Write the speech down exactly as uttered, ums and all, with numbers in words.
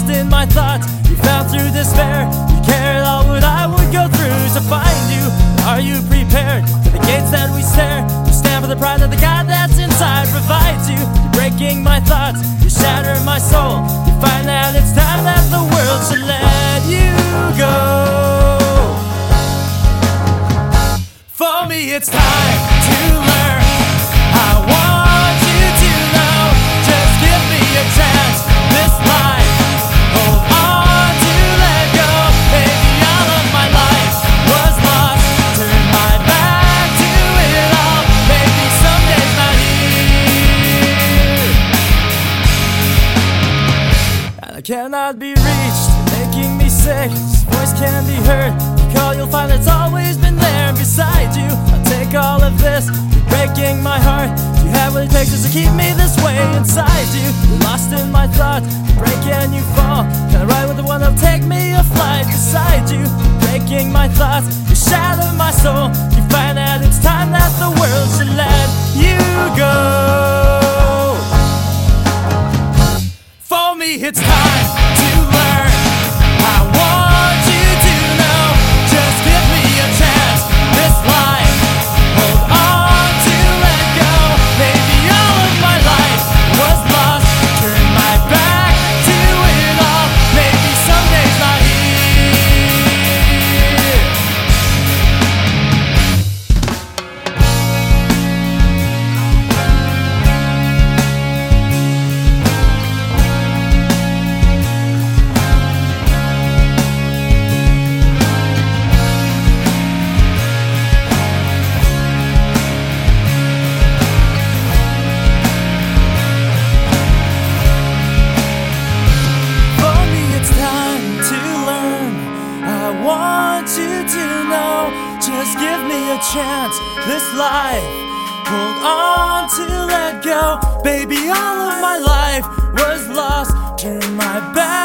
lost in my thoughts. You found through despair. You cared all what I would go through to find you. Are you prepared for the gates that we stare? You stand for the pride that the God that's inside provides you. You're breaking my thoughts. You shatter my soul. You find that it's time that the world should let you go. For me, it's time to learn. I want you to know. Just give me a chance. This life, hold on to let go. Maybe all of my life was lost. Turn my back to it all. Maybe someday's not here, and I cannot be reached. You're making me sick. This voice can be heard. You call, you'll find it's always been there beside you. I'll take all of this. You're breaking my heart. You have what it takes just to keep me this way inside you. You're lost in my thoughts. You break and you fall. Can I ride with the one that'll take me a flight beside you? You're breaking my thoughts. You shatter my soul. You find that it's time that the world should let you go. For me, it's time to learn. I want you to know. Just give me a chance. This life, hold on to let go. Maybe all of my life was lost. Turn my back to it all. Maybe someday's not Just give me a chance. This life, hold on to let go. Baby, all of my life was lost. Turn my back